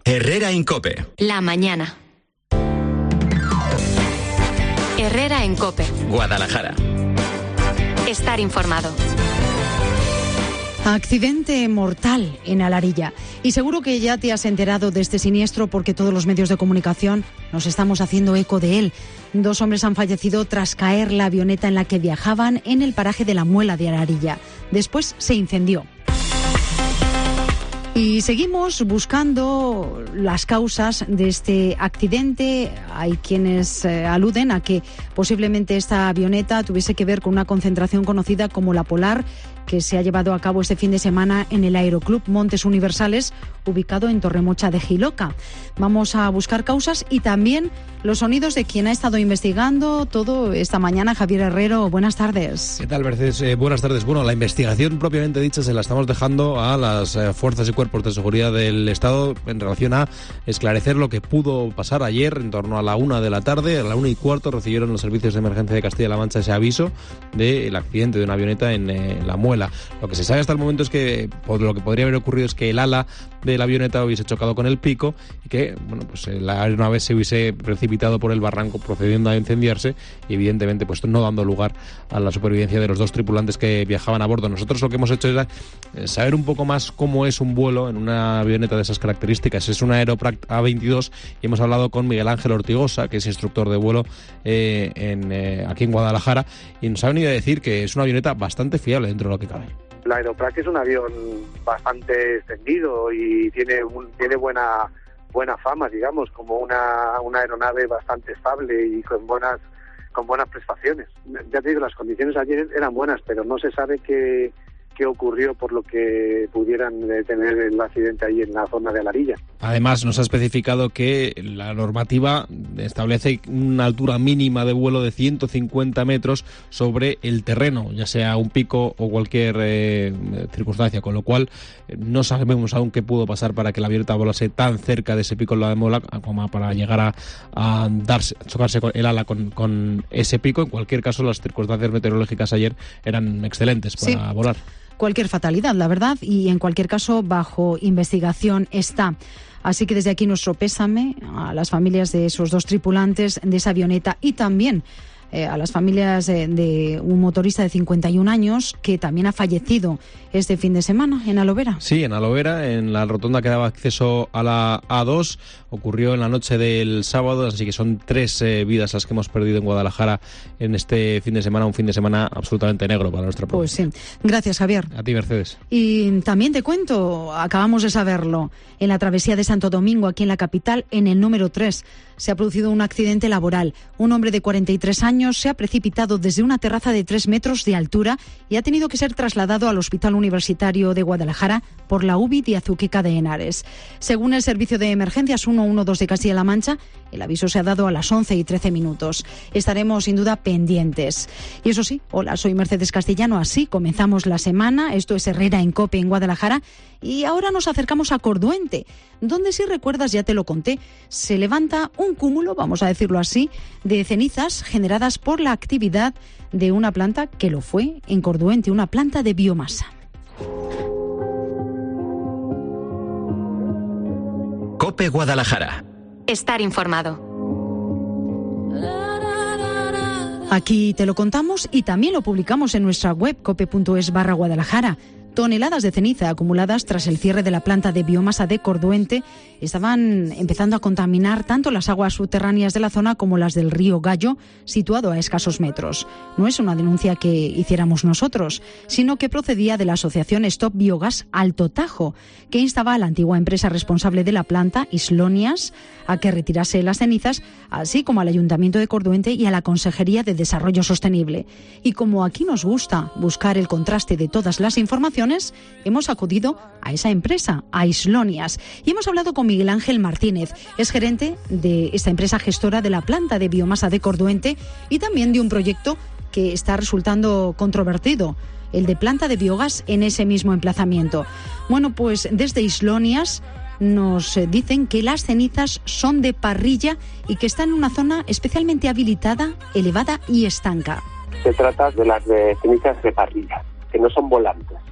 Herrera en COPE. La mañana. Herrera en COPE. Guadalajara. Estar informado. Accidente mortal en Alarilla. Y seguro que ya te has enterado de este siniestro porque todos los medios de comunicación nos estamos haciendo eco de él. 2 hombres han fallecido tras caer la avioneta en la que viajaban en el paraje de La Muela de Alarilla. Después se incendió. Y seguimos buscando las causas de este accidente. Hay quienes aluden a que posiblemente esta avioneta tuviese que ver con una concentración conocida como la Polar, que se ha llevado a cabo este fin de semana en el Aeroclub Montes Universales, ubicado en Torremocha de Jiloca. Vamos a buscar causas y también los sonidos de quien ha estado investigando todo esta mañana. Javier Herrero, buenas tardes. ¿Qué tal, Mercedes? Buenas tardes. Bueno, la investigación propiamente dicha se la estamos dejando a las fuerzas y cuerpos de seguridad del Estado en relación a esclarecer lo que pudo pasar ayer en torno a la 1 de la tarde. A la 1:15 recibieron los servicios de emergencia de Castilla-La Mancha ese aviso del accidente de una avioneta en La Muela. Lo que se sabe hasta el momento es que lo que podría haber ocurrido es que el ala de la avioneta hubiese chocado con el pico y que la aeronave se hubiese precipitado por el barranco procediendo a incendiarse y evidentemente no dando lugar a la supervivencia de los 2 tripulantes que viajaban a bordo. Nosotros lo que hemos hecho es saber un poco más cómo es un vuelo en una avioneta de esas características. Es una Aeropract A22 y hemos hablado con Miguel Ángel Ortigosa, que es instructor de vuelo aquí en Guadalajara, y nos ha venido a decir que es una avioneta bastante fiable dentro de lo que cabe. La Aeropract es un avión bastante extendido y tiene buena fama, digamos, como una aeronave bastante estable y con buenas prestaciones. Ya te digo, las condiciones ayer eran buenas, pero no se sabe qué ocurrió por lo que pudieran tener el accidente ahí en la zona de Alarilla. Además, nos ha especificado que la normativa establece una altura mínima de vuelo de 150 metros sobre el terreno, ya sea un pico o cualquier circunstancia, con lo cual no sabemos aún qué pudo pasar para que la avioneta volase tan cerca de ese pico en la de Mola como para llegar a chocarse con el ala con ese pico. En cualquier caso, las circunstancias meteorológicas ayer eran excelentes para volar. Cualquier fatalidad, la verdad, y en cualquier caso bajo investigación está. Así que desde aquí nuestro pésame a las familias de esos 2 tripulantes de esa avioneta y también a las familias de un motorista de 51 años que también ha fallecido este fin de semana en Alovera. Sí, en Alovera, en la rotonda que daba acceso a la A2, ocurrió en la noche del sábado, así que son 3 vidas las que hemos perdido en Guadalajara en este fin de semana, un fin de semana absolutamente negro para nuestra provincia. Pues sí. Gracias, Javier. A ti, Mercedes. Y también te cuento, acabamos de saberlo, en la travesía de Santo Domingo, aquí en la capital, en el número 3, se ha producido un accidente laboral. Un hombre de 43 años se ha precipitado desde una terraza de 3 metros de altura y ha tenido que ser trasladado al Hospital Universitario de Guadalajara por la UBI de Azuqueca de Henares. Según el Servicio de Emergencias 112 de Castilla-La Mancha, el aviso se ha dado a las 11:13. Estaremos sin duda pendientes. Y eso sí, hola, soy Mercedes Castellano, así comenzamos la semana. Esto es Herrera en COPE en Guadalajara y ahora nos acercamos a Corduente, donde, si recuerdas, ya te lo conté, se levanta un cúmulo, vamos a decirlo así, de cenizas generadas por la actividad de una planta que lo fue en Corduente, una planta de biomasa. COPE Guadalajara. Estar informado. Aquí te lo contamos y también lo publicamos en nuestra web cope.es/Guadalajara. Toneladas de ceniza acumuladas tras el cierre de la planta de biomasa de Corduente estaban empezando a contaminar tanto las aguas subterráneas de la zona como las del río Gallo, situado a escasos metros. No es una denuncia que hiciéramos nosotros, sino que procedía de la asociación Stop Biogas Alto Tajo, que instaba a la antigua empresa responsable de la planta, Islonias, a que retirase las cenizas, así como al Ayuntamiento de Corduente y a la Consejería de Desarrollo Sostenible. Y como aquí nos gusta buscar el contraste de todas las informaciones, hemos acudido a esa empresa, a Islonias, y hemos hablado con Miguel Ángel Martínez. Es gerente de esta empresa gestora de la planta de biomasa de Corduente y también de un proyecto que está resultando controvertido, el de planta de biogás en ese mismo emplazamiento. Bueno, pues desde Islonias nos dicen que las cenizas son de parrilla y que están en una zona especialmente habilitada, elevada y estanca. Se trata de las de cenizas de parrilla, que no son volantes.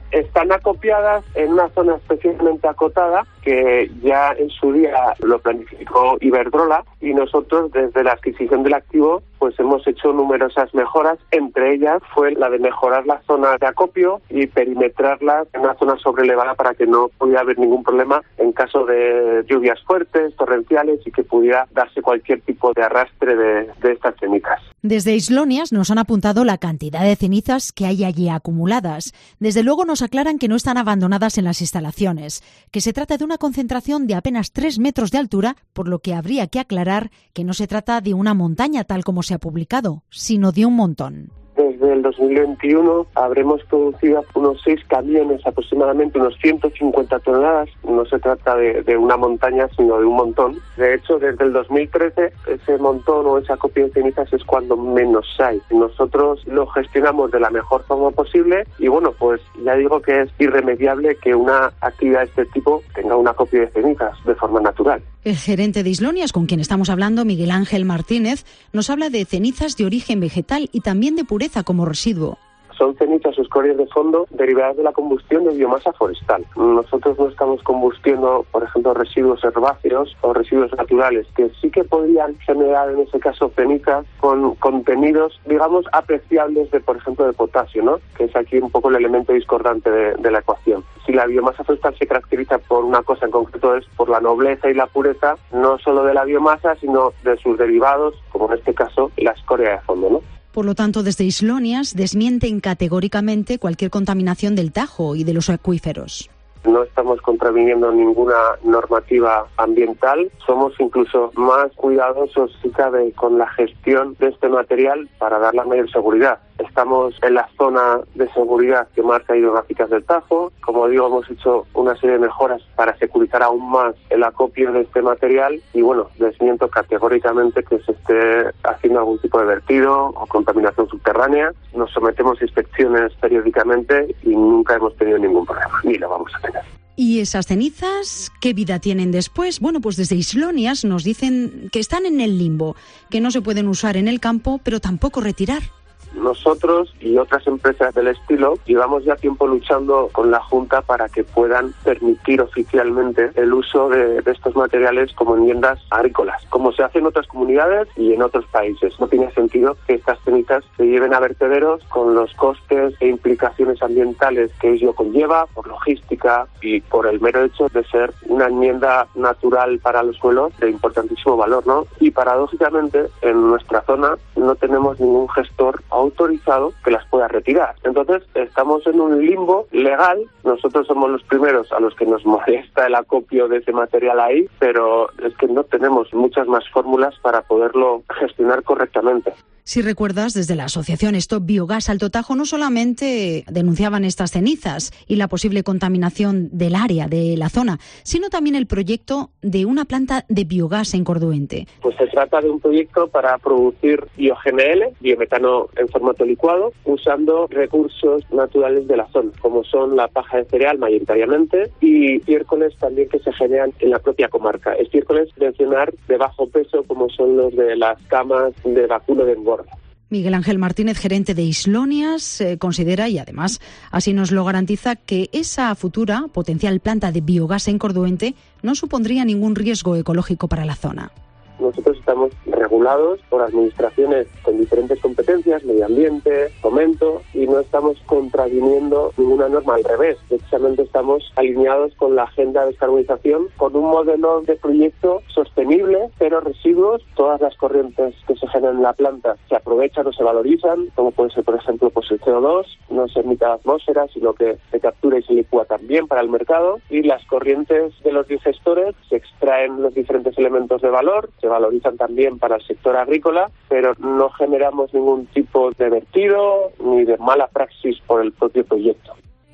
están acopiadas en una zona especialmente acotada que ya en su día lo planificó Iberdrola, y nosotros desde la adquisición del activo pues hemos hecho numerosas mejoras. Entre ellas fue la de mejorar la zona de acopio y perimetrarla en una zona sobrelevada para que no pudiera haber ningún problema en caso de lluvias fuertes, torrenciales, y que pudiera darse cualquier tipo de arrastre de estas cenizas. Desde Islonias nos han apuntado la cantidad de cenizas que hay allí acumuladas. Desde luego nos aclaran que no están abandonadas en las instalaciones, que se trata de una concentración de apenas 3 metros de altura, por lo que habría que aclarar que no se trata de una montaña tal como se ha publicado, sino de un montón. Desde el 2021 habremos producido unos 6 camiones, aproximadamente unos 150 toneladas. No se trata de una montaña, sino de un montón. De hecho, desde el 2013, ese montón o ese acopio de cenizas es cuando menos hay. Nosotros lo gestionamos de la mejor forma posible y bueno, pues ya digo que es irremediable que una actividad de este tipo tenga un acopio de cenizas de forma natural. El gerente de Islonias, con quien estamos hablando, Miguel Ángel Martínez, nos habla de cenizas de origen vegetal y también de pureza como residuo. Son cenizas o escorias de fondo derivadas de la combustión de biomasa forestal. Nosotros no estamos combustiendo, por ejemplo, residuos herbáceos o residuos naturales, que sí que podrían generar en ese caso cenizas con contenidos, digamos, apreciables de, por ejemplo, de potasio, ¿no? Que es aquí un poco el elemento discordante de la ecuación. Si la biomasa forestal se caracteriza por una cosa en concreto, es por la nobleza y la pureza, no solo de la biomasa, sino de sus derivados, como en este caso la escoria de fondo, ¿no? Por lo tanto, desde Islonias desmienten categóricamente cualquier contaminación del Tajo y de los acuíferos. No estamos contraviniendo ninguna normativa ambiental, somos incluso más cuidadosos, si cabe, con la gestión de este material para dar la mayor seguridad. Estamos en la zona de seguridad que marca hidrográficas del Tajo. Como digo, hemos hecho una serie de mejoras para securizar aún más el acopio de este material y bueno, desmiento categóricamente que se esté haciendo algún tipo de vertido o contaminación subterránea. Nos sometemos a inspecciones periódicamente y nunca hemos tenido ningún problema, ni lo vamos a tener. ¿Y esas cenizas qué vida tienen después? Bueno, pues desde Islonias nos dicen que están en el limbo, que no se pueden usar en el campo, pero tampoco retirar. Nosotros y otras empresas del estilo llevamos ya tiempo luchando con la Junta para que puedan permitir oficialmente el uso de estos materiales como enmiendas agrícolas, como se hace en otras comunidades y en otros países. No tiene sentido que estas cenizas se lleven a vertederos con los costes e implicaciones ambientales que ello conlleva, por logística y por el mero hecho de ser una enmienda natural para los suelos de importantísimo valor, ¿no? Y paradójicamente en nuestra zona no tenemos ningún gestor autorizado que las pueda retirar. Entonces estamos en un limbo legal. Nosotros somos los primeros a los que nos molesta el acopio de ese material ahí, pero es que no tenemos muchas más fórmulas para poderlo gestionar correctamente. Si recuerdas, desde la asociación Stop Biogás Alto Tajo no solamente denunciaban estas cenizas y la posible contaminación del área, de la zona, sino también el proyecto de una planta de biogás en Corduente. Pues se trata de un proyecto para producir bioGNL, biometano en formato licuado, usando recursos naturales de la zona, como son la paja de cereal mayoritariamente y estiércoles también que se generan en la propia comarca. Estiércoles mencionar de bajo peso, como son los de las camas de vacuno de engorda. Miguel Ángel Martínez, gerente de Islonias, considera, y además así nos lo garantiza, que esa futura potencial planta de biogás en Corduente no supondría ningún riesgo ecológico para la zona. Nosotros estamos regulados por administraciones con diferentes competencias, medio ambiente, fomento, y no estamos contraviniendo ninguna norma, al revés. Precisamente estamos alineados con la agenda de descarbonización, con un modelo de proyecto sostenible, cero residuos. Todas las corrientes que se generan en la planta se aprovechan o se valorizan, como puede ser, por ejemplo, pues el CO2, no se emite a la atmósfera, sino que se captura y se licúa también para el mercado, y las corrientes de los digestores se extraen los diferentes elementos de valor, se valorizan también para el sector agrícola, pero no generamos ningún tipo de vertido ni de mala praxis por el propio proyecto.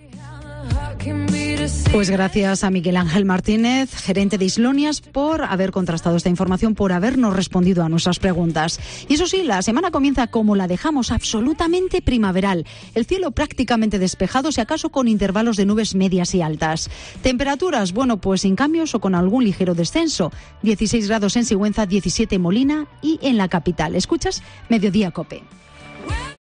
Pues gracias a Miguel Ángel Martínez, gerente de Islonias, por haber contrastado esta información, por habernos respondido a nuestras preguntas. Y eso sí, la semana comienza como la dejamos, absolutamente primaveral. El cielo prácticamente despejado, si acaso con intervalos de nubes medias y altas. Temperaturas, bueno, pues sin cambios o con algún ligero descenso. 16 grados en Sigüenza, 17 en Molina y en la capital. ¿Escuchas? Mediodía Cope.